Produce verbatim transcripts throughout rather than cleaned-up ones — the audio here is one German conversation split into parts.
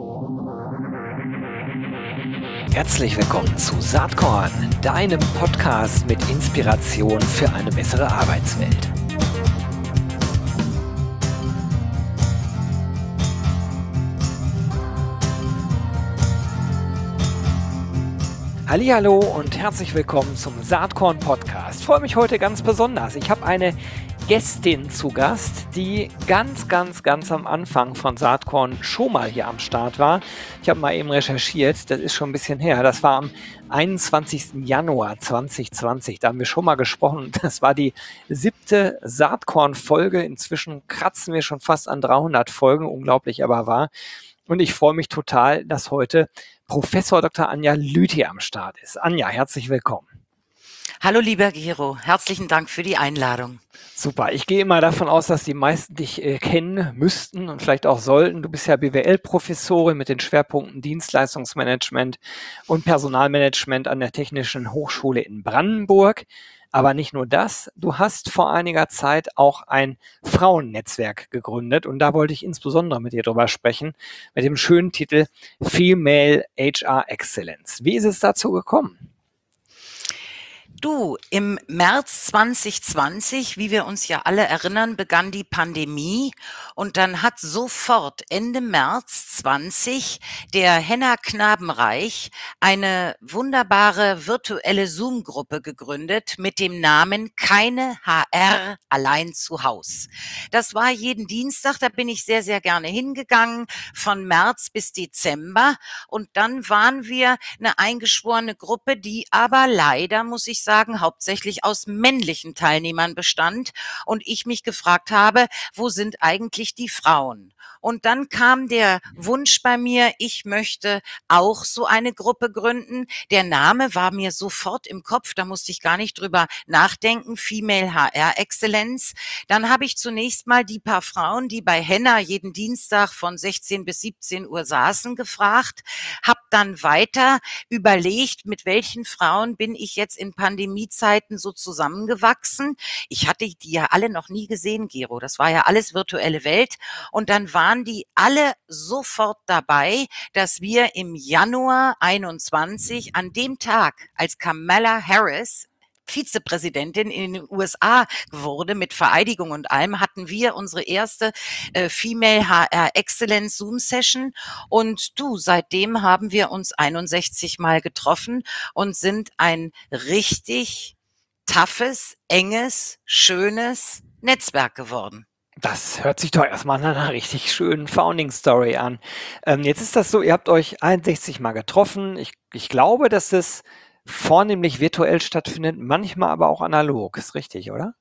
Herzlich willkommen zu Saatkorn, deinem Podcast mit Inspiration für eine bessere Arbeitswelt. Hallihallo und herzlich willkommen zum Saatkorn Podcast. Ich freue mich heute ganz besonders. Ich habe eine Gästin zu Gast, die ganz, ganz, ganz am Anfang von Saatkorn schon mal hier am Start war. Ich habe mal eben recherchiert, das ist schon ein bisschen her. Das war am einundzwanzigsten Januar zweitausendzwanzig. Da haben wir schon mal gesprochen. Das war die siebte Saatkorn-Folge. Inzwischen kratzen wir schon fast an dreihundert Folgen. Unglaublich aber wahr. Und ich freue mich total, dass heute Professor Doktor Anja Lüthi am Start ist. Anja, herzlich willkommen. Hallo lieber Gero, herzlichen Dank für die Einladung. Super, ich gehe immer davon aus, dass die meisten dich äh, kennen müssten und vielleicht auch sollten. Du bist ja B W L-Professorin mit den Schwerpunkten Dienstleistungsmanagement und Personalmanagement an der Technischen Hochschule in Brandenburg. Aber nicht nur das, du hast vor einiger Zeit auch ein Frauennetzwerk gegründet und da wollte ich insbesondere mit dir drüber sprechen, mit dem schönen Titel Female H R Excellence. Wie ist es dazu gekommen? Du, im März zwanzig zwanzig, wie wir uns ja alle erinnern, begann die Pandemie und dann hat sofort Ende März zwanzig der Henna Knabenreich eine wunderbare virtuelle Zoom-Gruppe gegründet mit dem Namen Keine H R allein zu Haus. Das war jeden Dienstag, da bin ich sehr, sehr gerne hingegangen, von März bis Dezember und dann waren wir eine eingeschworene Gruppe, die aber leider, muss ich sagen, Sagen, hauptsächlich aus männlichen Teilnehmern bestand und ich mich gefragt habe, wo sind eigentlich die Frauen? Und dann kam der Wunsch bei mir, ich möchte auch so eine Gruppe gründen. Der Name war mir sofort im Kopf, da musste ich gar nicht drüber nachdenken, Female H R Excellence. Dann habe ich zunächst mal die paar Frauen, die bei Henna jeden Dienstag von sechzehn bis siebzehn Uhr saßen, gefragt, habe dann weiter überlegt, mit welchen Frauen bin ich jetzt in Pandemiezeiten so zusammengewachsen. Ich hatte die ja alle noch nie gesehen, Gero. Das war ja alles virtuelle Welt. Und dann waren die alle sofort dabei, dass wir im Januar einundzwanzig, an dem Tag, als Kamala Harris Vizepräsidentin in den U S A wurde, mit Vereidigung und allem, hatten wir unsere erste äh, Female H R Excellence Zoom Session und du, seitdem haben wir uns einundsechzig Mal getroffen und sind ein richtig toughes, enges, schönes Netzwerk geworden. Das hört sich doch erstmal nach einer richtig schönen Founding-Story an. Ähm, jetzt ist das so, ihr habt euch einundsechzig Mal getroffen. Ich, ich glaube, dass es vornehmlich virtuell stattfindet, manchmal aber auch analog. Ist richtig, oder?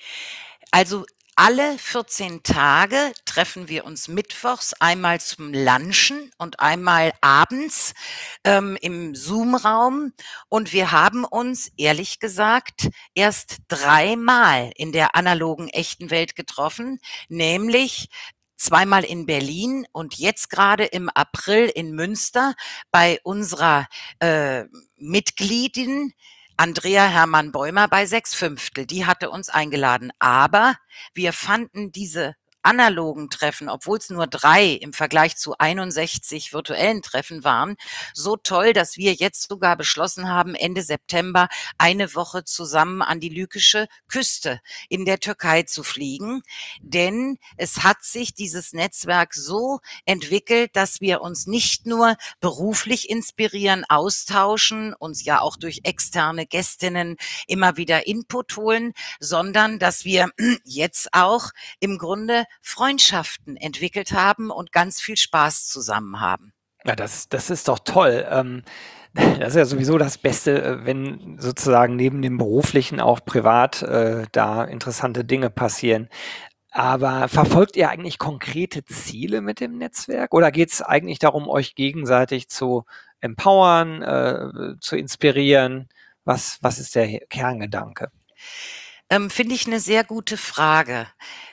Also alle vierzehn Tage treffen wir uns mittwochs einmal zum Lunchen und einmal abends ähm, im Zoom-Raum. Und wir haben uns, ehrlich gesagt, erst dreimal in der analogen echten Welt getroffen, nämlich zweimal in Berlin und jetzt gerade im April in Münster bei unserer äh, Mitgliedin Andrea Hermann-Bäumer bei sechs Fünftel. Die hatte uns eingeladen. Aber wir fanden diese analogen Treffen, obwohl es nur drei im Vergleich zu einundsechzig virtuellen Treffen waren, so toll, dass wir jetzt sogar beschlossen haben, Ende September eine Woche zusammen an die lykische Küste in der Türkei zu fliegen. Denn es hat sich dieses Netzwerk so entwickelt, dass wir uns nicht nur beruflich inspirieren, austauschen, uns ja auch durch externe Gästinnen immer wieder Input holen, sondern dass wir jetzt auch im Grunde Freundschaften entwickelt haben und ganz viel Spaß zusammen haben. Ja, das, das ist doch toll. Ähm, das ist ja sowieso das Beste, äh, wenn sozusagen neben dem Beruflichen auch privat äh, da interessante Dinge passieren. Aber verfolgt ihr eigentlich konkrete Ziele mit dem Netzwerk oder geht es eigentlich darum, euch gegenseitig zu empowern, äh, zu inspirieren? Was, was ist der Kerngedanke? Ähm, finde ich eine sehr gute Frage.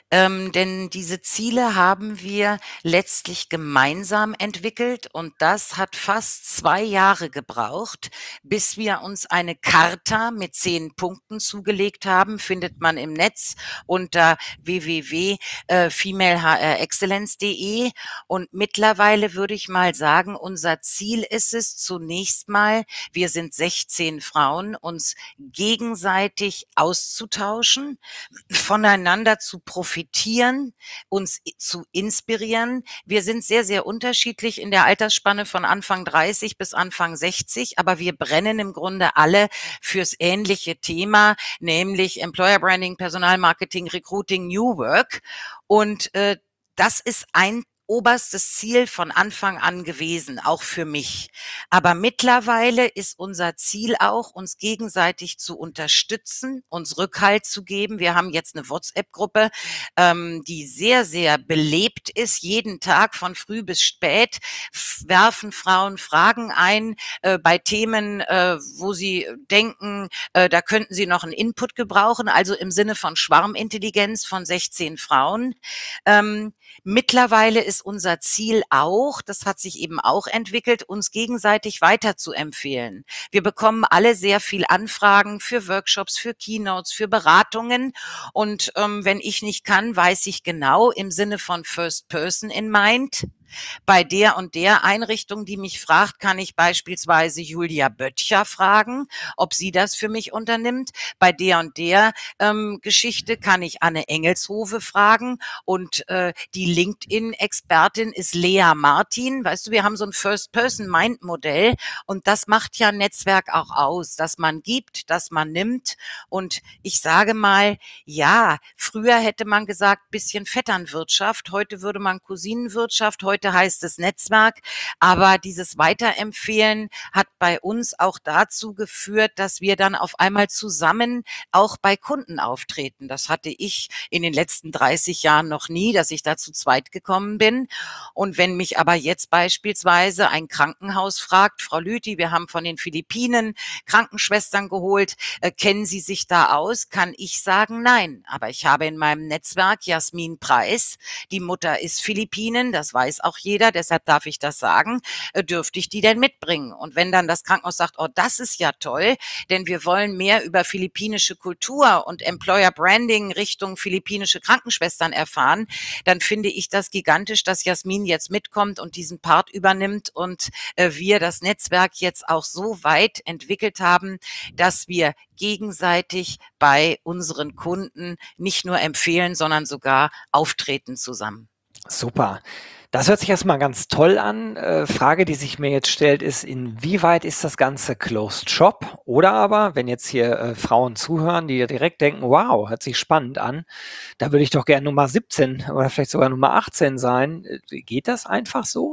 Ähm, denn diese Ziele haben wir letztlich gemeinsam entwickelt und das hat fast zwei Jahre gebraucht, bis wir uns eine Charta mit zehn Punkten zugelegt haben, findet man im Netz unter w w w punkt female h r excellence punkt d e. Und mittlerweile würde ich mal sagen, unser Ziel ist es zunächst mal, wir sind sechzehn Frauen, uns gegenseitig auszutauschen, voneinander zu profitieren, uns zu inspirieren. Wir sind sehr, sehr unterschiedlich in der Altersspanne von Anfang dreißig bis Anfang sechzig, aber wir brennen im Grunde alle fürs ähnliche Thema, nämlich Employer Branding, Personalmarketing, Recruiting, New Work. Und äh, das ist ein oberstes Ziel von Anfang an gewesen, auch für mich. Aber mittlerweile ist unser Ziel auch, uns gegenseitig zu unterstützen, uns Rückhalt zu geben. Wir haben jetzt eine WhatsApp-Gruppe, ähm, die sehr, sehr belebt ist. Jeden Tag von früh bis spät werfen Frauen Fragen ein äh, bei Themen, äh, wo sie denken, äh, da könnten sie noch einen Input gebrauchen, also im Sinne von Schwarmintelligenz von sechzehn Frauen. Ähm, mittlerweile ist unser Ziel auch, das hat sich eben auch entwickelt, uns gegenseitig weiterzuempfehlen. Wir bekommen alle sehr viel Anfragen für Workshops, für Keynotes, für Beratungen. Und ähm, wenn ich nicht kann, weiß ich genau im Sinne von First Person in Mind, bei der und der Einrichtung, die mich fragt, kann ich beispielsweise Julia Böttcher fragen, ob sie das für mich unternimmt. Bei der und der ähm, Geschichte kann ich Anne Engelshove fragen und äh, die LinkedIn-Expertin ist Lea Martin. Weißt du, wir haben so ein First-Person-Mind-Modell und das macht ja Netzwerk auch aus, dass man gibt, dass man nimmt. Und ich sage mal, ja, früher hätte man gesagt, bisschen Vetternwirtschaft, heute würde man Cousinenwirtschaft, heute heißt es Netzwerk, aber dieses Weiterempfehlen hat bei uns auch dazu geführt, dass wir dann auf einmal zusammen auch bei Kunden auftreten. Das hatte ich in den letzten dreißig Jahren noch nie, dass ich da zu zweit gekommen bin. Und wenn mich aber jetzt beispielsweise ein Krankenhaus fragt, Frau Lüthi, wir haben von den Philippinen Krankenschwestern geholt, äh, kennen Sie sich da aus? Kann ich sagen, nein. Aber ich habe in meinem Netzwerk Jasmin Preis, die Mutter ist Philippinen, das weiß auch jeder, deshalb darf ich das sagen, äh, dürfte ich die denn mitbringen? Und wenn dann das Krankenhaus sagt, oh, das ist ja toll, denn wir wollen mehr über philippinische Kultur und Employer Branding Richtung philippinische Krankenschwestern erfahren, dann finde ich das gigantisch, dass Jasmin jetzt mitkommt und diesen Part übernimmt und äh, wir das Netzwerk jetzt auch so weit entwickelt haben, dass wir gegenseitig bei unseren Kunden nicht nur empfehlen, sondern sogar auftreten zusammen. Super. Das hört sich erstmal ganz toll an. Äh, Frage, die sich mir jetzt stellt, ist, inwieweit ist das Ganze Closed Shop? Oder aber, wenn jetzt hier äh, Frauen zuhören, die direkt denken, wow, hört sich spannend an, da würde ich doch gerne Nummer siebzehn oder vielleicht sogar Nummer achtzehn sein. Äh, Geht das einfach so?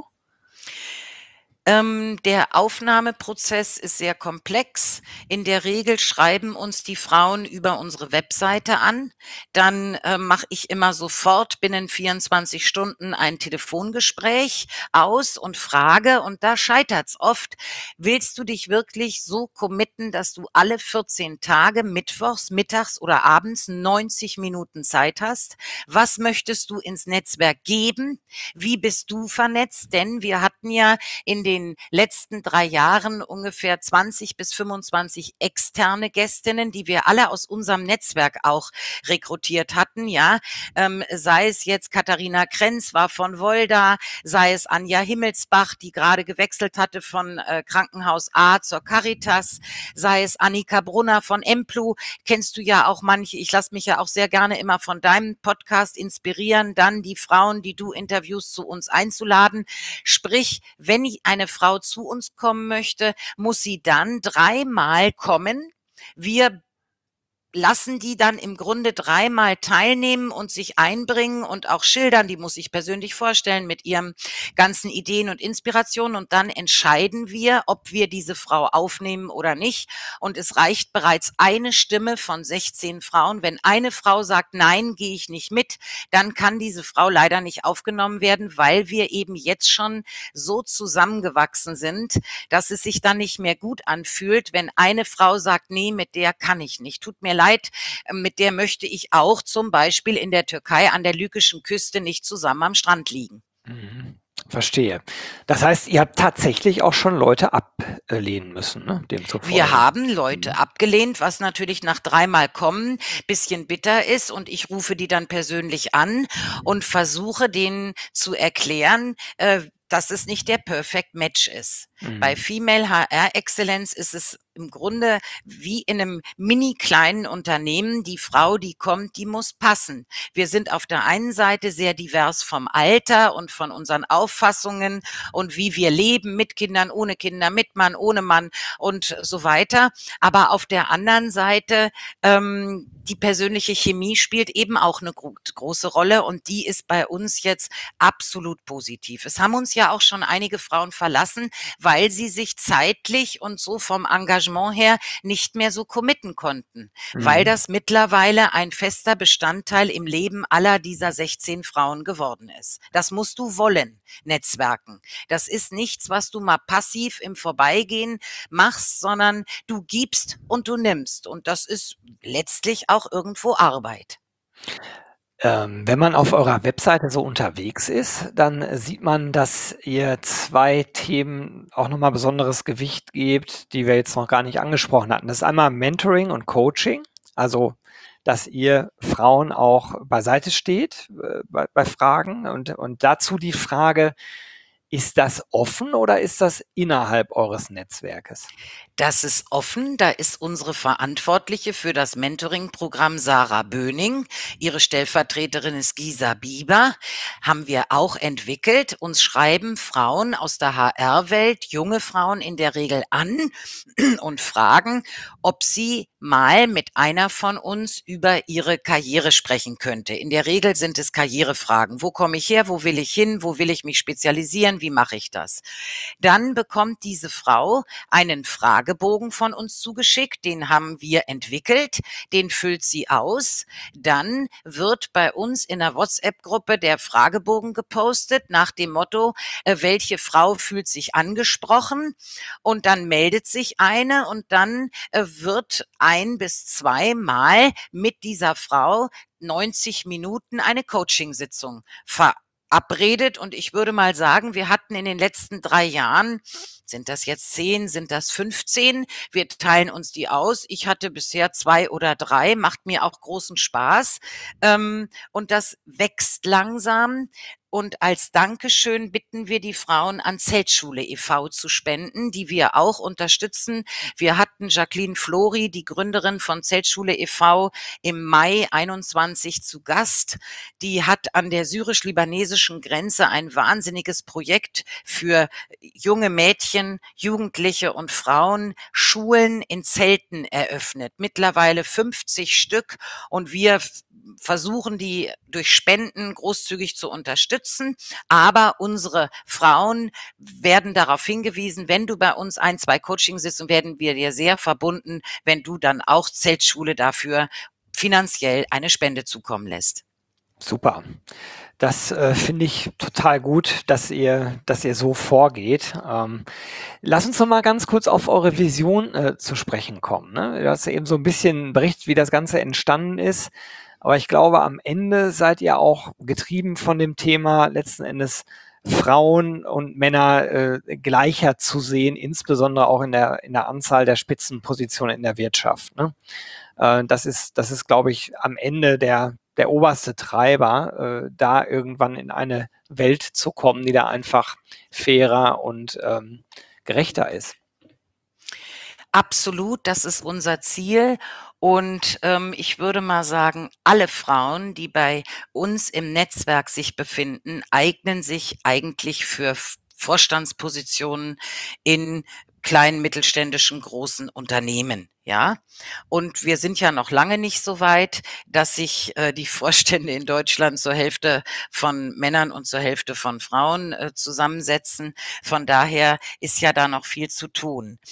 Ähm, der Aufnahmeprozess ist sehr komplex. In der Regel schreiben uns die Frauen über unsere Webseite an. Dann äh, mache ich immer sofort binnen vierundzwanzig Stunden ein Telefongespräch aus und frage, und da scheitert's oft, willst du dich wirklich so committen, dass du alle vierzehn Tage, mittwochs, mittags oder abends neunzig Minuten Zeit hast? Was möchtest du ins Netzwerk geben? Wie bist du vernetzt? Denn wir hatten ja in den letzten drei Jahren ungefähr zwanzig bis fünfundzwanzig externe Gästinnen, die wir alle aus unserem Netzwerk auch rekrutiert hatten, ja, ähm, sei es jetzt Katharina Krenz war von Wolda, sei es Anja Himmelsbach, die gerade gewechselt hatte von äh, Krankenhaus A zur Caritas, sei es Annika Brunner von Emplu, kennst du ja auch manche, ich lasse mich ja auch sehr gerne immer von deinem Podcast inspirieren, dann die Frauen, die du interviewst, zu uns einzuladen. Sprich, wenn ich eine Frau zu uns kommen möchte, muss sie dann dreimal kommen. Wir lassen die dann im Grunde dreimal teilnehmen und sich einbringen und auch schildern. Die muss sich persönlich vorstellen mit ihren ganzen Ideen und Inspirationen. Und dann entscheiden wir, ob wir diese Frau aufnehmen oder nicht. Und es reicht bereits eine Stimme von sechzehn Frauen. Wenn eine Frau sagt, nein, gehe ich nicht mit, dann kann diese Frau leider nicht aufgenommen werden, weil wir eben jetzt schon so zusammengewachsen sind, dass es sich dann nicht mehr gut anfühlt, wenn eine Frau sagt, nee, mit der kann ich nicht. Tut mir leid, leid, mit der möchte ich auch zum Beispiel in der Türkei an der lykischen Küste nicht zusammen am Strand liegen. Mhm. Verstehe. Das heißt, ihr habt tatsächlich auch schon Leute ablehnen müssen, ne, demzufolge? Wir haben Leute Mhm. abgelehnt, was natürlich nach dreimal kommen bisschen bitter ist, und ich rufe die dann persönlich an und versuche denen zu erklären, äh, dass es nicht der Perfect Match ist. Bei Mhm. Female H R Excellence ist es im Grunde wie in 'nem mini kleinen Unternehmen. Die Frau, die kommt, die muss passen. Wir sind auf der einen Seite sehr divers vom Alter und von unseren Auffassungen und wie wir leben, mit Kindern, ohne Kinder, mit Mann, ohne Mann und so weiter. Aber auf der anderen Seite, ähm, die persönliche Chemie spielt eben auch 'ne gro große Rolle, und die ist bei uns jetzt absolut positiv. Es haben uns ja auch schon einige Frauen verlassen, weil sie sich zeitlich und so vom Engagement her nicht mehr so committen konnten, weil Mhm. das mittlerweile ein fester Bestandteil im Leben aller dieser sechzehn Frauen geworden ist. Das musst du wollen, Netzwerken. Das ist nichts, was du mal passiv im Vorbeigehen machst, sondern du gibst und du nimmst, und das ist letztlich auch irgendwo Arbeit. Ähm, wenn man auf eurer Webseite so unterwegs ist, dann sieht man, dass ihr zwei Themen auch noch mal besonderes Gewicht gebt, die wir jetzt noch gar nicht angesprochen hatten. Das ist einmal Mentoring und Coaching, also, dass ihr Frauen auch beiseite steht, äh, bei bei Fragen und und dazu die Frage: Ist das offen oder ist das innerhalb eures Netzwerkes? Das ist offen. Da ist unsere Verantwortliche für das Mentoring-Programm Sarah Böning. Ihre Stellvertreterin ist Gisa Bieber. Haben wir auch entwickelt. Uns schreiben Frauen aus der H R-Welt, junge Frauen in der Regel an und fragen, ob sie mal mit einer von uns über ihre Karriere sprechen könnte. In der Regel sind es Karrierefragen. Wo komme ich her? Wo will ich hin? Wo will ich mich spezialisieren? Wie mache ich das? Dann bekommt diese Frau einen Fragebogen von uns zugeschickt. Den haben wir entwickelt. Den füllt sie aus. Dann wird bei uns in der WhatsApp-Gruppe der Fragebogen gepostet nach dem Motto, äh, welche Frau fühlt sich angesprochen? Und dann meldet sich eine, und dann, äh, wird ein bis zweimal mit dieser Frau neunzig Minuten eine Coachingsitzung verabredet. Und ich würde mal sagen, wir hatten in den letzten drei Jahren sind das jetzt zehn, sind das fünfzehn? Wir teilen uns die aus. Ich hatte bisher zwei oder drei, macht mir auch großen Spaß. Ähm, und das wächst langsam. Und als Dankeschön bitten wir die Frauen, an Zeltschule e V zu spenden, die wir auch unterstützen. Wir hatten Jacqueline Flori, die Gründerin von Zeltschule e V, im Mai einundzwanzig zu Gast. Die hat an der syrisch-libanesischen Grenze ein wahnsinniges Projekt für junge Mädchen, Jugendliche und Frauen, Schulen in Zelten eröffnet. Mittlerweile fünfzig Stück, und wir f versuchen, die durch Spenden großzügig zu unterstützen. Aber unsere Frauen werden darauf hingewiesen: Wenn du bei uns ein, zwei Coachingsitzungen, werden wir dir sehr verbunden, wenn du dann auch Zeltschule dafür finanziell eine Spende zukommen lässt. Super. Das, äh, finde ich total gut, dass ihr dass ihr so vorgeht. Ähm, lass uns noch mal ganz kurz auf eure Vision, äh, zu sprechen kommen, ne? Du hast ja eben so 'n bisschen berichtet, wie das Ganze entstanden ist. Aber ich glaube, am Ende seid ihr auch getrieben von dem Thema, letzten Endes Frauen und Männer, äh, gleicher zu sehen, insbesondere auch in der in der Anzahl der Spitzenpositionen in der Wirtschaft, ne? Äh, das ist das ist, glaube ich, am Ende der der oberste Treiber, äh, da irgendwann in eine Welt zu kommen, die da einfach fairer und, ähm, gerechter ist. Absolut, das ist unser Ziel. Und, ähm, ich würde mal sagen, alle Frauen, die bei uns im Netzwerk sich befinden, eignen sich eigentlich für F Vorstandspositionen in kleinen, mittelständischen, großen Unternehmen, ja? Und wir sind ja noch lange nicht so weit, dass sich, äh, die Vorstände in Deutschland zur Hälfte von Männern und zur Hälfte von Frauen, äh, zusammensetzen. Von daher ist ja da noch viel zu tun.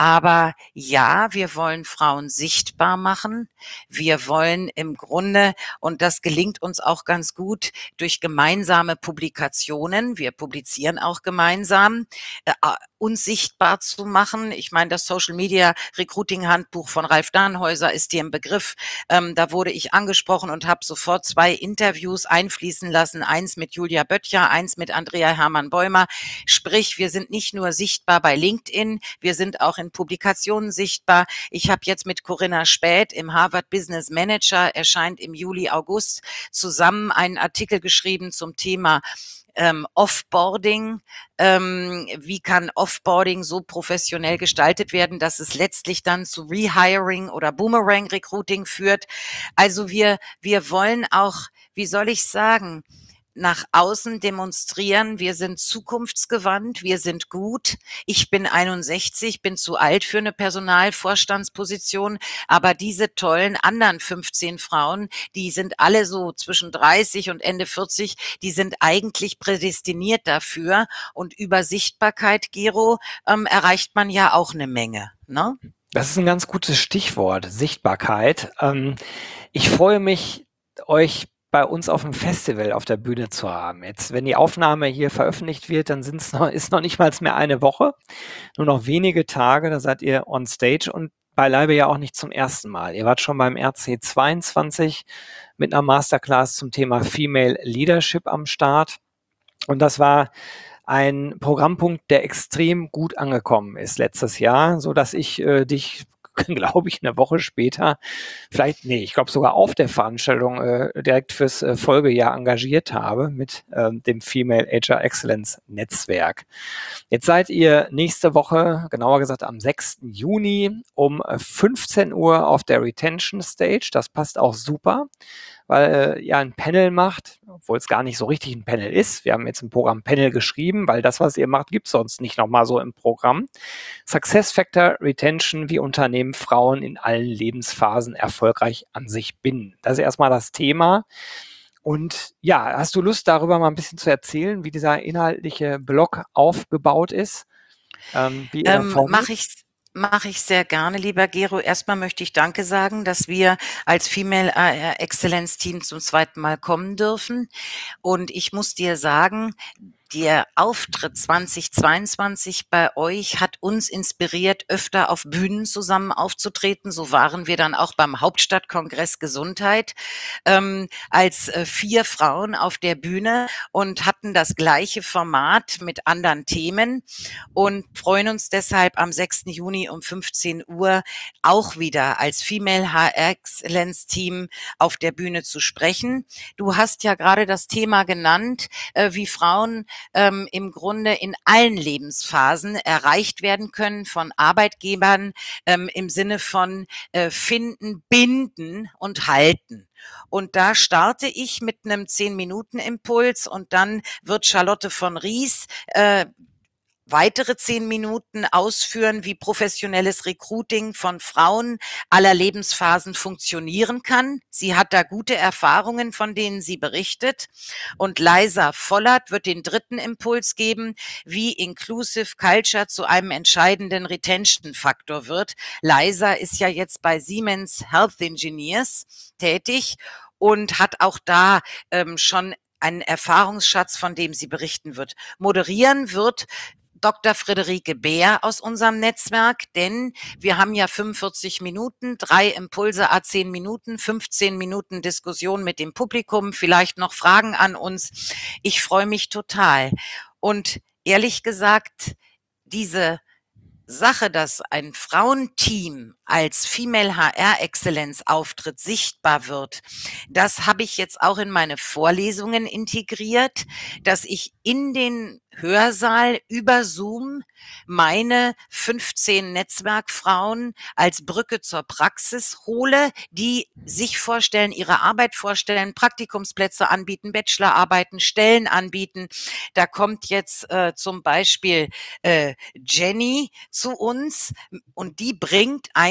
Aber ja, wir wollen Frauen sichtbar machen. Wir wollen im Grunde, und das gelingt uns auch ganz gut, durch gemeinsame Publikationen, wir publizieren auch gemeinsam, äh, uns sichtbar zu machen. Ich meine, das Social Media Recruiting Handbuch von Ralf Dannhäuser ist dir im Begriff. Ähm, da wurde ich angesprochen und habe sofort zwei Interviews einfließen lassen. Eins mit Julia Böttcher, eins mit Andrea Hermann-Bäumer. Sprich, wir sind nicht nur sichtbar bei LinkedIn, wir sind auch in Publikationen sichtbar. Ich habe jetzt mit Corinna Späth im Harvard Business Manager, erscheint im Juli, August, zusammen einen Artikel geschrieben zum Thema Ähm, Offboarding, ähm, wie kann Offboarding so professionell gestaltet werden, dass es letztlich dann zu Rehiring oder Boomerang Recruiting führt. Also wir, wir wollen auch, wie soll ich sagen, nach außen demonstrieren, wir sind zukunftsgewandt, wir sind gut. Ich bin einundsechzig, bin zu alt für eine Personalvorstandsposition, aber diese tollen anderen fünfzehn Frauen, die sind alle so zwischen dreißig und Ende vierzig, die sind eigentlich prädestiniert dafür. Und über Sichtbarkeit, Gero, ähm, erreicht man ja auch eine Menge, ne? Das ist ein ganz gutes Stichwort, Sichtbarkeit. Ähm, ich freue mich, euch bei uns auf dem Festival auf der Bühne zu haben. Jetzt, wenn die Aufnahme hier veröffentlicht wird, dann sind's noch, ist noch nicht mal mehr eine Woche, nur noch wenige Tage, da seid ihr on stage und beileibe ja auch nicht zum ersten Mal. Ihr wart schon beim R C zweiundzwanzig mit einer Masterclass zum Thema Female Leadership am Start. Und das war ein Programmpunkt, der extrem gut angekommen ist letztes Jahr, so dass ich äh, dich, glaube ich, eine Woche später, vielleicht, nee, ich glaube sogar auf der Veranstaltung äh, direkt fürs äh, Folgejahr engagiert habe mit äh, dem Female H R Excellence Netzwerk. Jetzt seid ihr nächste Woche, genauer gesagt am sechsten Juni um fünfzehn Uhr auf der Retention Stage. Das passt auch super, weil äh, ihr ein Panel macht, obwohl es gar nicht so richtig ein Panel ist. Wir haben jetzt im Programm Panel geschrieben, weil das, was ihr macht, gibt es sonst nicht nochmal so im Programm. Success Factor Retention, wie Unternehmen Frauen in allen Lebensphasen erfolgreich an sich binden. Das ist erstmal das Thema. Und ja, hast du Lust, darüber mal ein bisschen zu erzählen, wie dieser inhaltliche Block aufgebaut ist? Ähm, wie ihr Ähm, mache ich Mache ich sehr gerne, lieber Gero. Erstmal möchte ich Danke sagen, dass wir als Female A R Excellence Team zum zweiten Mal kommen dürfen. Und ich muss dir sagen, der Auftritt zweitausendzweiundzwanzig bei euch hat uns inspiriert, öfter auf Bühnen zusammen aufzutreten. So waren wir dann auch beim Hauptstadtkongress Gesundheit ähm, als äh, vier Frauen auf der Bühne und hatten das gleiche Format mit anderen Themen und freuen uns deshalb am sechsten Juni um fünfzehn Uhr auch wieder als Female H R Excellence Team auf der Bühne zu sprechen. Du hast ja gerade das Thema genannt, äh, wie Frauen ähm, im Grunde in allen Lebensphasen erreicht werden können von Arbeitgebern ähm, im Sinne von äh, finden, binden und halten. Und da starte ich mit einem zehn-Minuten-Impuls und dann wird Charlotte von Ries äh, weitere zehn Minuten ausführen, wie professionelles Recruiting von Frauen aller Lebensphasen funktionieren kann. Sie hat da gute Erfahrungen, von denen sie berichtet. Und Liza Vollert wird den dritten Impuls geben, wie Inclusive Culture zu einem entscheidenden Retention-Faktor wird. Liza ist ja jetzt bei Siemens Health Engineers tätig und hat auch da ähm, schon einen Erfahrungsschatz, von dem sie berichten wird. Moderieren wird Doktor Friederike Beer aus unserem Netzwerk, denn wir haben ja fünfundvierzig Minuten, drei Impulse à zehn Minuten, fünfzehn Minuten Diskussion mit dem Publikum, vielleicht noch Fragen an uns. Ich freue mich total. Und ehrlich gesagt, diese Sache, dass ein Frauenteam als Female H R Exzellenz Auftritt sichtbar wird, das habe ich jetzt auch in meine Vorlesungen integriert, dass ich in den Hörsaal über Zoom meine fünfzehn Netzwerkfrauen als Brücke zur Praxis hole, die sich vorstellen, ihre Arbeit vorstellen, Praktikumsplätze anbieten, Bachelorarbeiten, Stellen anbieten. Da kommt jetzt äh, zum Beispiel äh, Jenny zu uns und die bringt ein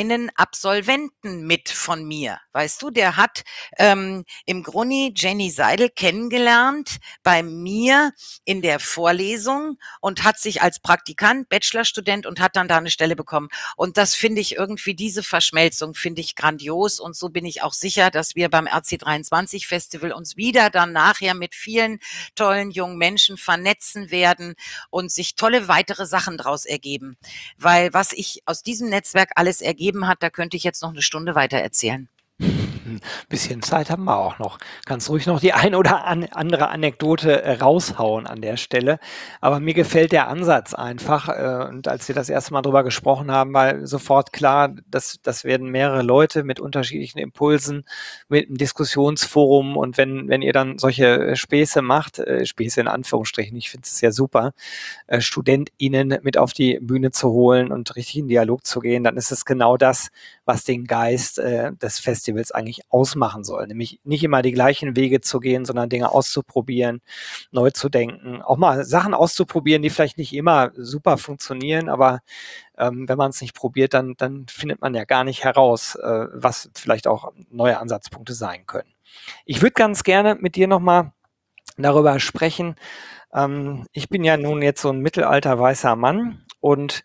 einen Absolventen mit von mir. Weißt du, der hat ähm, im Grunde Jenny Seidel kennengelernt bei mir in der Vorlesung und hat sich als Praktikant, Bachelorstudent und hat dann da eine Stelle bekommen. Und das finde ich irgendwie, diese Verschmelzung finde ich grandios. Und so bin ich auch sicher, dass wir beim R C dreiundzwanzig Festival uns wieder dann nachher mit vielen tollen jungen Menschen vernetzen werden und sich tolle weitere Sachen daraus ergeben. Weil was ich aus diesem Netzwerk alles ergeben hat, da könnte ich jetzt noch eine Stunde weiter erzählen. Ein bisschen Zeit haben wir auch noch. Kannst ruhig noch die ein oder an, andere Anekdote äh, raushauen an der Stelle. Aber mir gefällt der Ansatz einfach. Äh, und als wir das erste Mal drüber gesprochen haben, war sofort klar, dass das werden mehrere Leute mit unterschiedlichen Impulsen, mit einem Diskussionsforum. Und wenn, wenn ihr dann solche Späße macht, äh, Späße in Anführungsstrichen, ich finde es ja super, äh, StudentInnen mit auf die Bühne zu holen und richtig in Dialog zu gehen, dann ist es genau das, was den Geist äh, des Festivals eigentlich ausmachen soll. Nämlich nicht immer die gleichen Wege zu gehen, sondern Dinge auszuprobieren, neu zu denken, auch mal Sachen auszuprobieren, die vielleicht nicht immer super funktionieren, aber ähm, wenn man es nicht probiert, dann, dann findet man ja gar nicht heraus, äh, was vielleicht auch neue Ansatzpunkte sein können. Ich würde ganz gerne mit dir nochmal darüber sprechen. Ähm, ich bin ja nun jetzt so ein mittelalter weißer Mann und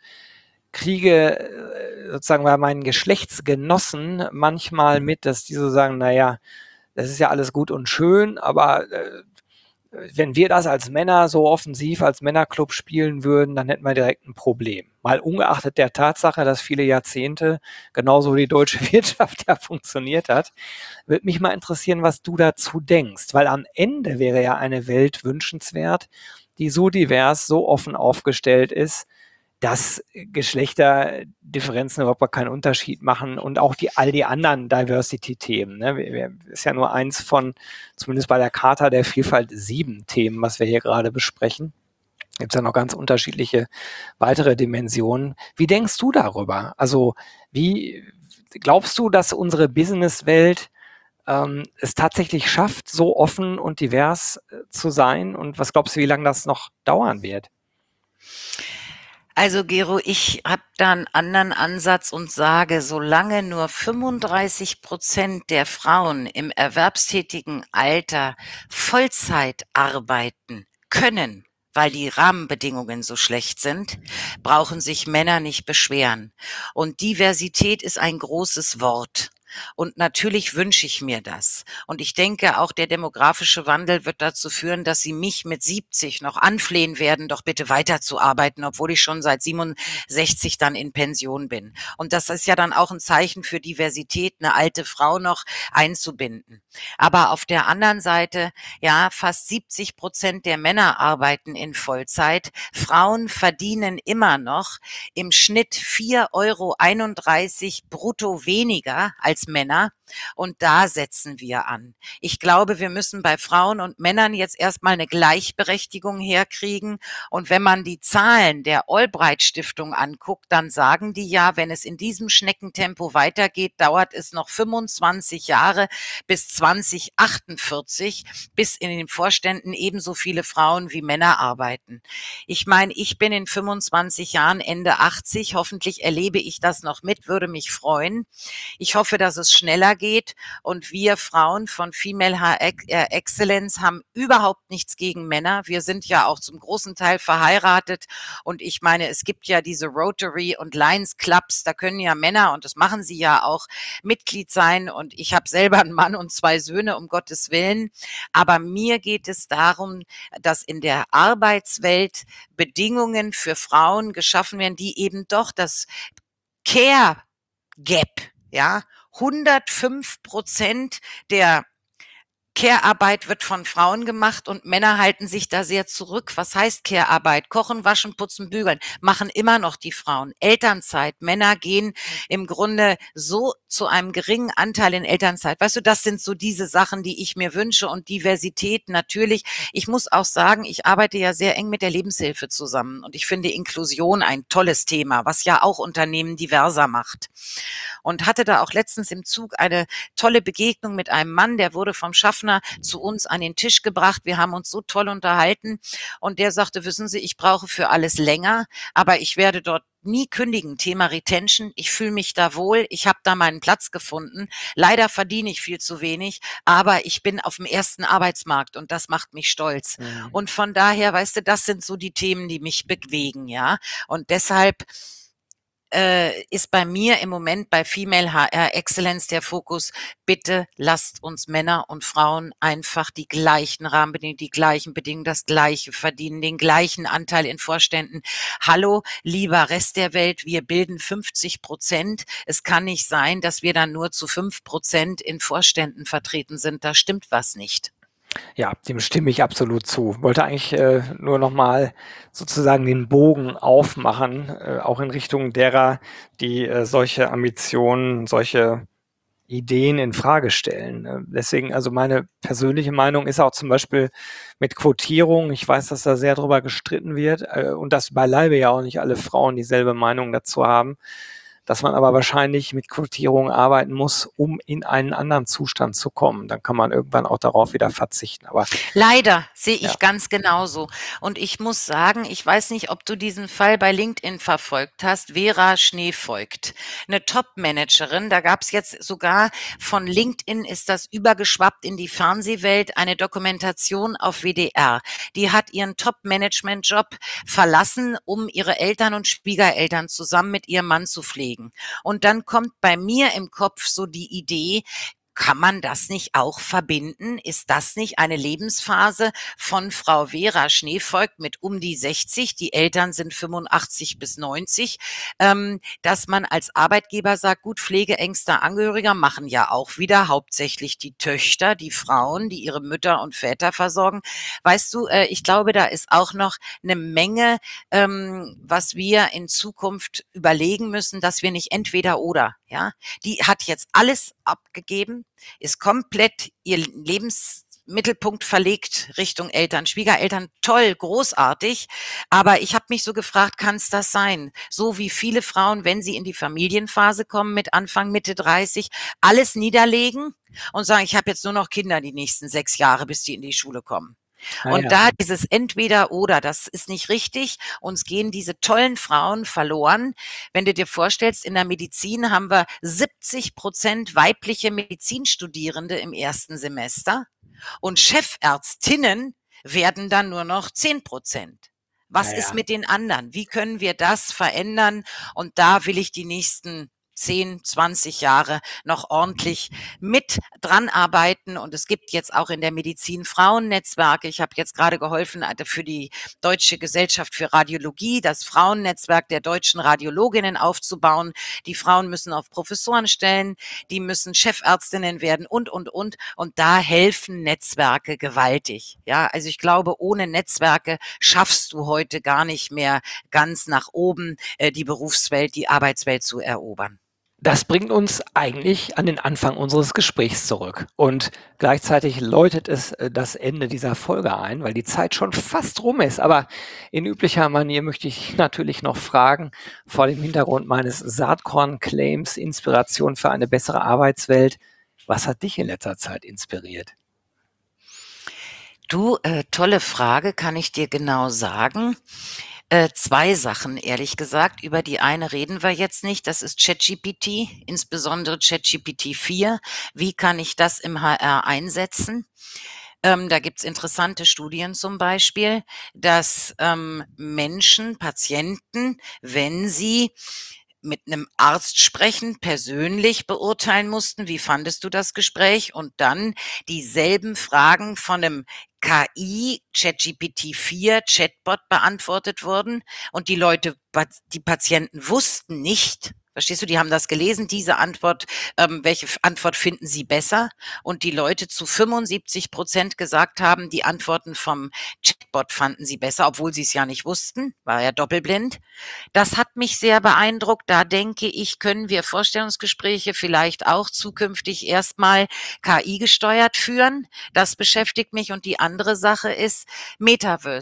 kriege äh, sozusagen bei meinen Geschlechtsgenossen manchmal mit, dass die so sagen, naja, das ist ja alles gut und schön, aber äh, wenn wir das als Männer so offensiv als Männerclub spielen würden, dann hätten wir direkt ein Problem. Mal ungeachtet der Tatsache, dass viele Jahrzehnte genauso die deutsche Wirtschaft ja funktioniert hat, würde mich mal interessieren, was du dazu denkst, weil am Ende wäre ja eine Welt wünschenswert, die so divers, so offen aufgestellt ist, dass Geschlechterdifferenzen überhaupt gar keinen Unterschied machen und auch die all die anderen Diversity-Themen. Ne? Wir, wir, ist ja nur eins von, zumindest bei der Charta der Vielfalt, sieben Themen, was wir hier gerade besprechen. Gibt es ja noch ganz unterschiedliche weitere Dimensionen. Wie denkst du darüber? Also wie glaubst du, dass unsere Businesswelt ähm, es tatsächlich schafft, so offen und divers äh, zu sein? Und was glaubst du, wie lange das noch dauern wird? Also Gero, ich habe da einen anderen Ansatz und sage, solange nur fünfunddreißig Prozent der Frauen im erwerbstätigen Alter Vollzeit arbeiten können, weil die Rahmenbedingungen so schlecht sind, brauchen sich Männer nicht beschweren. Und Diversität ist ein großes Wort. Und natürlich wünsche ich mir das. Und ich denke, auch der demografische Wandel wird dazu führen, dass sie mich mit siebzig noch anflehen werden, doch bitte weiterzuarbeiten, obwohl ich schon seit siebenundsechzig dann in Pension bin. Und das ist ja dann auch ein Zeichen für Diversität, eine alte Frau noch einzubinden. Aber auf der anderen Seite, ja, fast siebzig Prozent der Männer arbeiten in Vollzeit. Frauen verdienen immer noch im Schnitt vier Euro einunddreißig brutto weniger als Männer. Und da setzen wir an. Ich glaube, wir müssen bei Frauen und Männern jetzt erstmal eine Gleichberechtigung herkriegen. Und wenn man die Zahlen der Albright Stiftung anguckt, dann sagen die ja, wenn es in diesem Schneckentempo weitergeht, dauert es noch fünfundzwanzig Jahre bis zwanzig achtundvierzig, bis in den Vorständen ebenso viele Frauen wie Männer arbeiten. Ich meine, ich bin in fünfundzwanzig Jahren Ende achtzig. Hoffentlich erlebe ich das noch mit, würde mich freuen. Ich hoffe, dass es schneller geht und wir Frauen von Female H R Excellence haben überhaupt nichts gegen Männer. Wir sind ja auch zum großen Teil verheiratet und ich meine, es gibt ja diese Rotary und Lions Clubs, da können ja Männer, und das machen sie ja auch, Mitglied sein, und ich habe selber einen Mann und zwei Söhne, um Gottes Willen, aber mir geht es darum, dass in der Arbeitswelt Bedingungen für Frauen geschaffen werden, die eben doch das Care Gap, ja, hundertfünf Prozent der Care-Arbeit wird von Frauen gemacht und Männer halten sich da sehr zurück. Was heißt Care-Arbeit? Kochen, waschen, putzen, bügeln. Machen immer noch die Frauen. Elternzeit. Männer gehen im Grunde so zu einem geringen Anteil in Elternzeit. Weißt du, das sind so diese Sachen, die ich mir wünsche, und Diversität natürlich. Ich muss auch sagen, ich arbeite ja sehr eng mit der Lebenshilfe zusammen und ich finde Inklusion ein tolles Thema, was ja auch Unternehmen diverser macht. Und hatte da auch letztens im Zug eine tolle Begegnung mit einem Mann, der wurde vom Schaffner Schaffner zu uns an den Tisch gebracht. Wir haben uns so toll unterhalten und der sagte, wissen Sie, ich brauche für alles länger, aber ich werde dort nie kündigen. Thema Retention. Ich fühle mich da wohl. Ich habe da meinen Platz gefunden. Leider verdiene ich viel zu wenig, aber ich bin auf dem ersten Arbeitsmarkt und das macht mich stolz. Mhm. Und von daher, weißt du, das sind so die Themen, die mich bewegen, ja. Und deshalb äh, ist bei mir im Moment bei Female H R Excellence der Fokus, bitte lasst uns Männer und Frauen einfach die gleichen Rahmenbedingungen, die gleichen Bedingungen, das Gleiche verdienen, den gleichen Anteil in Vorständen. Hallo, lieber Rest der Welt, wir bilden fünfzig Prozent. Es kann nicht sein, dass wir dann nur zu fünf Prozent in Vorständen vertreten sind. Da stimmt was nicht. Ja, dem stimme ich absolut zu. Wollte eigentlich äh, nur nochmal sozusagen den Bogen aufmachen, äh, auch in Richtung derer, die äh, solche Ambitionen, solche Ideen in Frage stellen. Äh, deswegen, also meine persönliche Meinung ist auch zum Beispiel mit Quotierung. Ich weiß, dass da sehr drüber gestritten wird äh, und dass beileibe ja auch nicht alle Frauen dieselbe Meinung dazu haben, dass man aber wahrscheinlich mit Quotierung arbeiten muss, um in einen anderen Zustand zu kommen. Dann kann man irgendwann auch darauf wieder verzichten. Aber Leider sehe ich ja. ganz genauso. Und ich muss sagen, ich weiß nicht, ob du diesen Fall bei LinkedIn verfolgt hast. Vera Schneevoigt, eine Top-Managerin. Da gab es jetzt sogar von LinkedIn ist das übergeschwappt in die Fernsehwelt, eine Dokumentation auf W D R. Die hat ihren Top-Management-Job verlassen, um ihre Eltern und Schwiegereltern zusammen mit ihrem Mann zu pflegen. Und dann kommt bei mir im Kopf so die Idee, kann man das nicht auch verbinden? Ist das nicht eine Lebensphase von Frau Vera Schneevoigt mit um die sechzig? Die Eltern sind fünfundachtzig bis neunzig, ähm, dass man als Arbeitgeber sagt, gut, pflegeängster Angehöriger machen ja auch wieder hauptsächlich die Töchter, die Frauen, die ihre Mütter und Väter versorgen. Weißt du, äh, ich glaube, da ist auch noch eine Menge, ähm, was wir in Zukunft überlegen müssen, dass wir nicht entweder oder, ja, die hat jetzt alles abgegeben, ist komplett ihr Lebensmittelpunkt verlegt Richtung Eltern, Schwiegereltern, toll, großartig. Aber ich habe mich so gefragt, kann es das sein? So wie viele Frauen, wenn sie in die Familienphase kommen mit Anfang, Mitte dreißig, alles niederlegen und sagen, ich habe jetzt nur noch Kinder die nächsten sechs Jahre, bis die in die Schule kommen. Ah, Und ja. da dieses Entweder-Oder, das ist nicht richtig. Uns gehen diese tollen Frauen verloren. Wenn du dir vorstellst, in der Medizin haben wir siebzig Prozent weibliche Medizinstudierende im ersten Semester und Chefärztinnen werden dann nur noch zehn Prozent. Was Ja, ist ja. mit den anderen? Wie können wir das verändern? Und da will ich die nächsten zehn, zwanzig Jahre noch ordentlich mit dran arbeiten. Und es gibt jetzt auch in der Medizin Frauennetzwerke. Ich habe jetzt gerade geholfen für die Deutsche Gesellschaft für Radiologie, das Frauennetzwerk der deutschen Radiologinnen aufzubauen. Die Frauen müssen auf Professorenstellen, die müssen Chefärztinnen werden und, und, und. Und da helfen Netzwerke gewaltig. Ja, also ich glaube, ohne Netzwerke schaffst du heute gar nicht mehr ganz nach oben äh, die Berufswelt, die Arbeitswelt zu erobern. Das bringt uns eigentlich an den Anfang unseres Gesprächs zurück. Und gleichzeitig läutet es äh, das Ende dieser Folge ein, weil die Zeit schon fast rum ist. Aber in üblicher Manier möchte ich natürlich noch fragen, vor dem Hintergrund meines Saatkorn-Claims Inspiration für eine bessere Arbeitswelt, was hat dich in letzter Zeit inspiriert? Du, äh, tolle Frage, kann ich dir genau sagen. Äh, zwei Sachen, ehrlich gesagt. Über die eine reden wir jetzt nicht. Das ist ChatGPT, insbesondere ChatGPT vier. Wie kann ich das im H R einsetzen? Ähm, da gibt's interessante Studien zum Beispiel, dass ähm, Menschen, Patienten, wenn sie mit einem Arzt sprechen, persönlich beurteilen mussten, wie fandest du das Gespräch? Und dann dieselben Fragen von einem K I, ChatGPT vier, Chatbot beantwortet wurden und die Leute, die Patienten wussten nicht, verstehst du, die haben das gelesen, diese Antwort, ähm, welche Antwort finden sie besser? Und die Leute zu fünfundsiebzig Prozent gesagt haben, die Antworten vom Chatbot fanden sie besser, obwohl sie es ja nicht wussten, war ja doppelblind. Das hat mich sehr beeindruckt. Da denke ich, können wir Vorstellungsgespräche vielleicht auch zukünftig erstmal K I gesteuert führen. Das beschäftigt mich. Und die andere Sache ist Metaverse.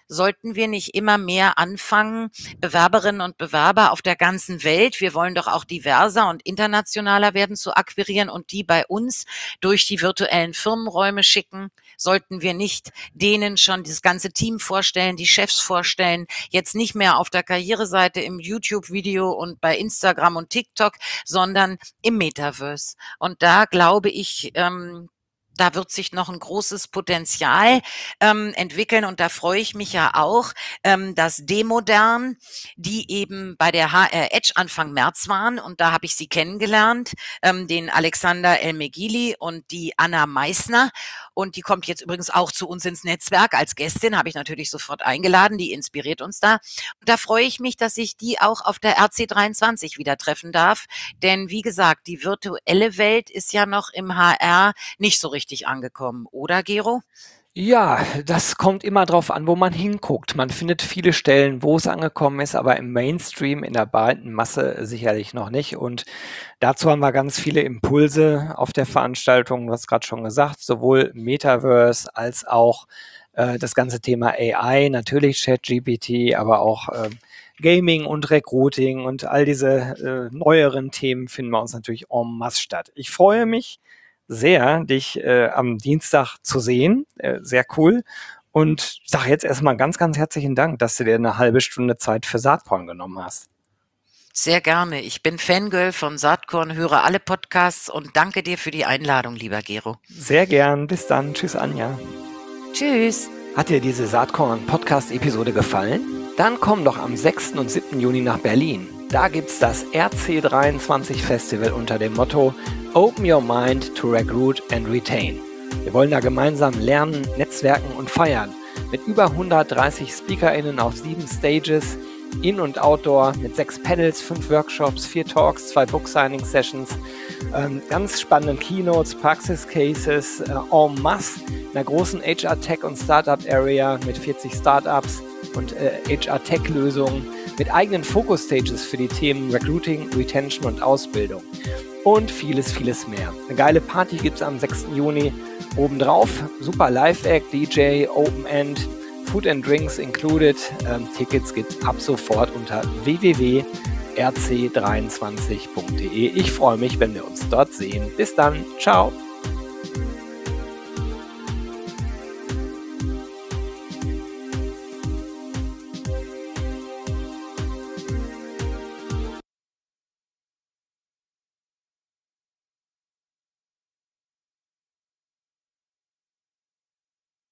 Sollten wir nicht immer mehr anfangen, Bewerberinnen und Bewerber auf der ganzen Welt, wir wollen doch auch diverser und internationaler werden, zu akquirieren und die bei uns durch die virtuellen Firmenräume schicken? Sollten wir nicht denen schon das ganze Team vorstellen, die Chefs vorstellen, jetzt nicht mehr auf der Karriereseite im YouTube-Video und bei Instagram und TikTok, sondern im Metaverse? Und da glaube ich, ähm, da wird sich noch ein großes Potenzial ähm, entwickeln und da freue ich mich ja auch, ähm, dass Demodern, die eben bei der H R Edge Anfang März waren und da habe ich sie kennengelernt, ähm, den Alexander Elmegili und die Anna Meissner und die kommt jetzt übrigens auch zu uns ins Netzwerk als Gästin, habe ich natürlich sofort eingeladen, die inspiriert uns da. Und da freue ich mich, dass ich die auch auf der R C dreiundzwanzig wieder treffen darf, denn wie gesagt, die virtuelle Welt ist ja noch im H R nicht so richtig angekommen, oder Gero? Ja, das kommt immer drauf an, wo man hinguckt. Man findet viele Stellen, wo es angekommen ist, aber im Mainstream, in der breiten Masse sicherlich noch nicht. Und dazu haben wir ganz viele Impulse auf der Veranstaltung. Du hast gerade schon gesagt, sowohl Metaverse als auch äh, das ganze Thema A I, natürlich ChatGPT, aber auch äh, Gaming und Recruiting und all diese äh, neueren Themen finden bei uns natürlich en masse statt. Ich freue mich sehr, dich äh, am Dienstag zu sehen. Äh, sehr cool. Und sage jetzt erstmal ganz, ganz herzlichen Dank, dass du dir eine halbe Stunde Zeit für Saatkorn genommen hast. Sehr gerne. Ich bin Fangirl von Saatkorn, höre alle Podcasts und danke dir für die Einladung, lieber Gero. Sehr gern. Bis dann. Tschüss, Anja. Tschüss. Hat dir diese Saatkorn-Podcast-Episode gefallen? Dann komm doch am sechsten und siebten Juni nach Berlin. Da gibt's das R C dreiundzwanzig Festival unter dem Motto Open Your Mind to Recruit and Retain. Wir wollen da gemeinsam lernen, netzwerken und feiern. Mit über hundertdreißig SpeakerInnen auf sieben Stages, In- und Outdoor, mit sechs Panels, fünf Workshops, vier Talks, zwei Book-Signing-Sessions, ähm, ganz spannenden Keynotes, Praxis-Cases, äh, en masse, einer großen H R-Tech- und Startup-Area mit vierzig Startups und äh, H R-Tech-Lösungen, mit eigenen Focus-Stages für die Themen Recruiting, Retention und Ausbildung. Und vieles, vieles mehr. Eine geile Party gibt es am sechsten Juni obendrauf. Super Live-Act, D J, Open End, Food and Drinks included. Ähm, Tickets gibt ab sofort unter w w w punkt r c dreiundzwanzig punkt d e. Ich freue mich, wenn wir uns dort sehen. Bis dann. Ciao.